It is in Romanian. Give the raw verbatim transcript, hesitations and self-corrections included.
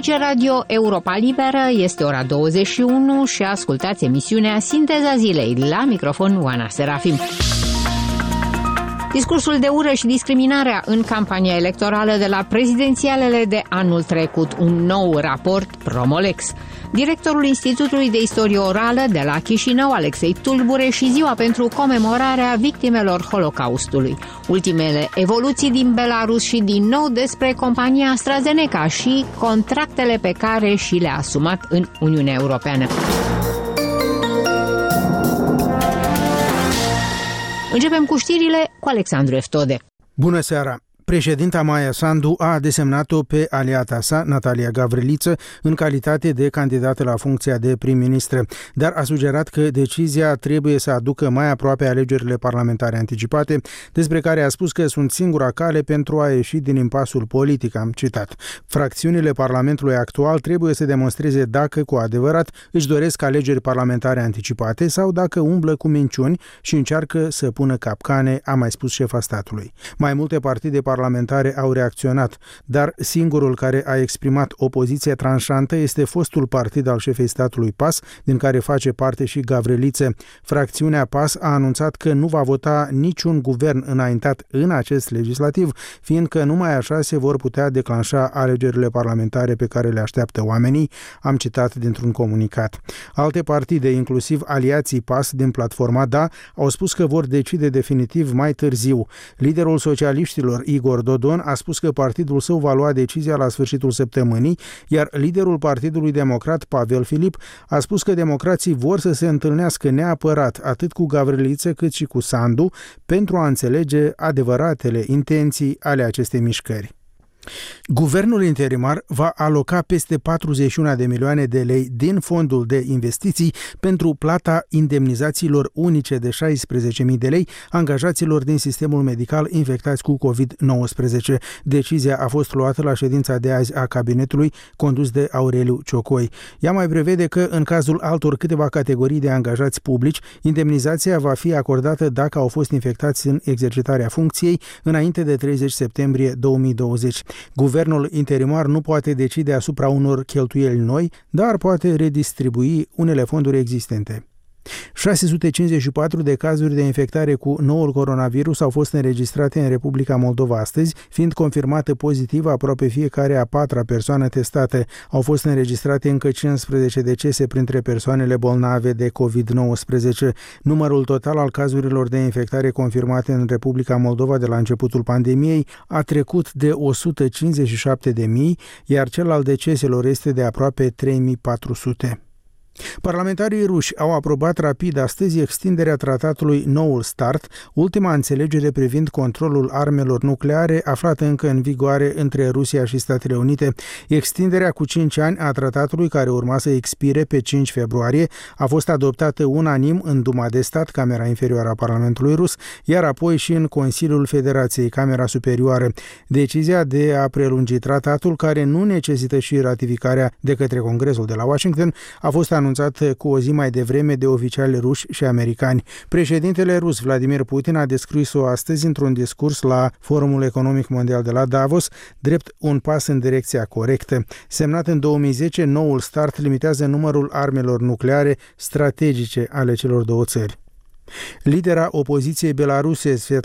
Aici Radio Europa Liberă, este ora douăzeci și unu și ascultați emisiunea Sinteza Zilei. La microfon Oana Serafim. Discursul de ură și discriminarea în campania electorală de la prezidențialele de anul trecut. Un nou raport Promolex. Directorul Institutului de Istorie Orală de la Chișinău, Alexei Tulbure, și ziua pentru comemorarea victimelor Holocaustului. Ultimele evoluții din Belarus și din nou despre compania AstraZeneca și contractele pe care și le-a asumat în Uniunea Europeană. Începem cu știrile cu Alexandru Eftode. Bună seara! Președinta Maia Sandu a desemnat-o pe aliata sa, Natalia Gavriliță, în calitate de candidată la funcția de prim-ministru, dar a sugerat că decizia trebuie să aducă mai aproape alegerile parlamentare anticipate, despre care a spus că sunt singura cale pentru a ieși din impasul politic, am citat. Fracțiunile Parlamentului actual trebuie să demonstreze dacă cu adevărat își doresc alegeri parlamentare anticipate sau dacă umblă cu minciuni și încearcă să pună capcane, a mai spus șefa statului. Mai multe partide parlamentare au reacționat, dar singurul care a exprimat o poziție tranșantă este fostul partid al șefei statului P A S, din care face parte și Gavriliță. Fracțiunea P A S a anunțat că nu va vota niciun guvern înaintat în acest legislativ, fiindcă numai așa se vor putea declanșa alegerile parlamentare pe care le așteaptă oamenii, am citat dintr-un comunicat. Alte partide, inclusiv aliații P A S din platforma Da, au spus că vor decide definitiv mai târziu. Liderul socialiștilor, Igor Dodon, a spus că partidul său va lua decizia la sfârșitul săptămânii, iar liderul Partidului Democrat, Pavel Filip, a spus că democrații vor să se întâlnească neapărat atât cu Gavriliță cât și cu Sandu pentru a înțelege adevăratele intenții ale acestei mișcări. Guvernul interimar va aloca peste patruzeci și unu de milioane de lei din fondul de investiții pentru plata indemnizațiilor unice de șaisprezece mii de lei angajaților din sistemul medical infectați cu covid nouăsprezece. Decizia a fost luată la ședința de azi a cabinetului condus de Aureliu Ciocoi. Ea mai prevede că în cazul altor câteva categorii de angajați publici, indemnizația va fi acordată dacă au fost infectați în exercitarea funcției înainte de treizeci septembrie două mii douăzeci. Guvernul interimar nu poate decide asupra unor cheltuieli noi, dar poate redistribui unele fonduri existente. șase sute cincizeci și patru de cazuri de infectare cu noul coronavirus au fost înregistrate în Republica Moldova astăzi, fiind confirmată pozitiv aproape fiecare a patra persoană testată. Au fost înregistrate încă cincisprezece decese printre persoanele bolnave de covid nouăsprezece. Numărul total al cazurilor de infectare confirmate în Republica Moldova de la începutul pandemiei a trecut de o sută cincizeci și șapte de mii, iar cel al deceselor este de aproape trei mii patru sute. Parlamentarii ruși au aprobat rapid astăzi extinderea tratatului Noul Start, ultima înțelegere privind controlul armelor nucleare aflată încă în vigoare între Rusia și Statele Unite. Extinderea cu cinci ani a tratatului, care urma să expire pe cinci februarie, a fost adoptată unanim în Duma de Stat, Camera Inferioară a Parlamentului Rus, iar apoi și în Consiliul Federației, Camera Superioară. Decizia de a prelungi tratatul, care nu necesită și ratificarea de către Congresul de la Washington, a fost anunțat cu o zi mai devreme de oficiali ruși și americani. Președintele rus Vladimir Putin a descris-o astăzi într-un discurs la Forumul Economic Mondial de la Davos drept un pas în direcția corectă. Semnat în două mii zece, Noul Start limitează numărul armelor nucleare strategice ale celor două țări. Lidera opoziției belaruse, Svetlana